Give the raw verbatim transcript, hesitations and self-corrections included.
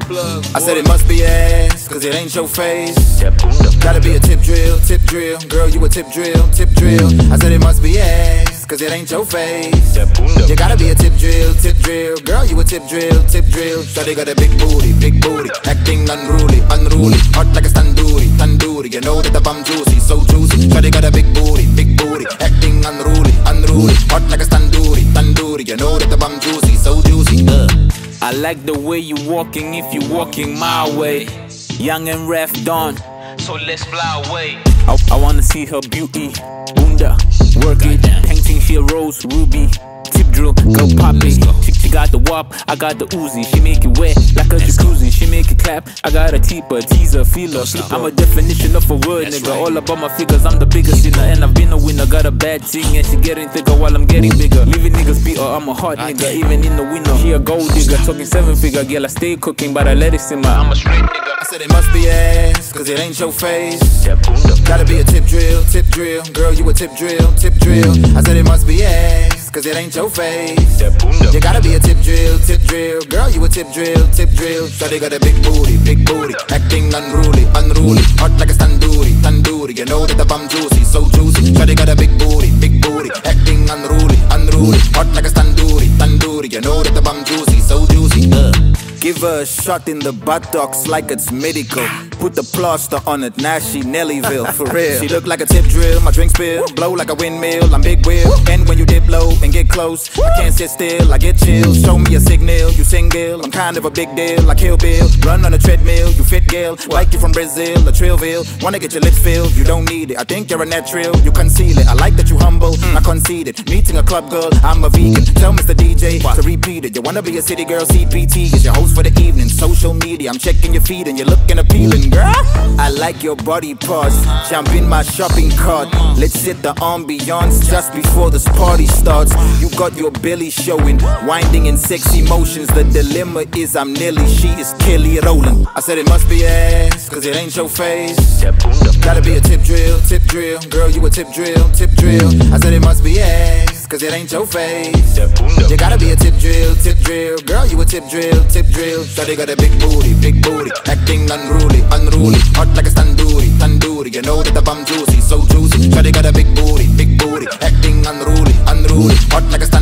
I said it must be ass, cause it ain't your face. Gotta be a tip drill, tip drill. Girl, you a tip drill, tip drill. I said it must be ass, cause it ain't your face. You gotta be a tip drill, tip drill. Girl, you a tip drill, tip drill. Shawty got a big booty, big booty. Acting unruly, unruly. Hot like a tandoori, tandoori. You know that the bum juicy, so juicy. Shawty got a big booty, big booty. Acting unruly, unruly. Hot like a tandoori, tandoori. You know that the bum juicy, so juicy. uh. I like the way you walking if you walking my way. Young and ref done, so let's fly away. I, I wanna see her beauty, bunda, work it. Painting she a rose, ruby, tip drill, go poppy. She, she got the wop, I got the Uzi. She make it wet like a jacuzzi. She make it clap, I got a teeper, teaser, feeler. I'm a definition of a word, nigga. All about my figures, I'm the biggest sinner. And I've been a winner, got a bad thing. And she getting thicker while I'm getting bigger. Leaving niggas beat her, I'm a hot nigga. Even in the winter, she a gold digger. Talking seven figure, girl, I stay cooking, but I let it simmer. I'm a straight nigga. I said it must be ass, cause it ain't your face. Gotta be a tip drill, tip drill. Girl, you a tip drill, tip drill. I said it must be ass, cause it ain't your face. You gotta be a tip drill, tip drill. Girl, you a tip drill, tip drill. Shawty got a big booty, big booty. Acting unruly, unruly. Hot like a tandoori, tandoori. You know that the bum juicy, so juicy. Shawty got a big booty, big booty. Acting unruly, unruly. Hot like a tandoori, tandoori. You know that the bum juicy, so juicy. uh. Give her a shot in the buttocks like it's medical. Put the plaster on it, now she Nellyville, for real. She look like a tip drill, my drink spill. Blow like a windmill, I'm big wheel. And when you dip low and get close, I can't sit still, I get chills. Show me a signal, you single. I'm kind of a big deal, like Kill Bill. Run on a treadmill, you fit girl. Like you from Brazil, a Trillville. Wanna get your lips filled, you don't need it. I think you're a natural, you conceal it. I like that you humble, I conceded. Meeting a club girl, I'm a vegan. Tell Mister D J to repeat it. You wanna be a city girl, C P T is your host for the evening. Social media, I'm checking your feed and you're looking appealing, girl. I like your body parts, jump in my shopping cart. Let's hit the ambiance just before this party starts. You got your belly showing, winding in sexy motions. The dilemma is I'm Nelly, she is Kelly Rowland. I said it must be ass, cause it ain't your face. Gotta be a tip drill, tip drill. Girl, you a tip drill, tip drill. I said it must be ass, cause it ain't your face. You gotta be a tip drill, tip drill. Girl, you a tip drill, tip drill. Shawty got a big booty, big booty. Acting unruly, unruly. Hot like a tandoori, tandoori. You know that the bum juicy, so juicy. Shawty got a big booty, big booty. Acting unruly, unruly. Hot like a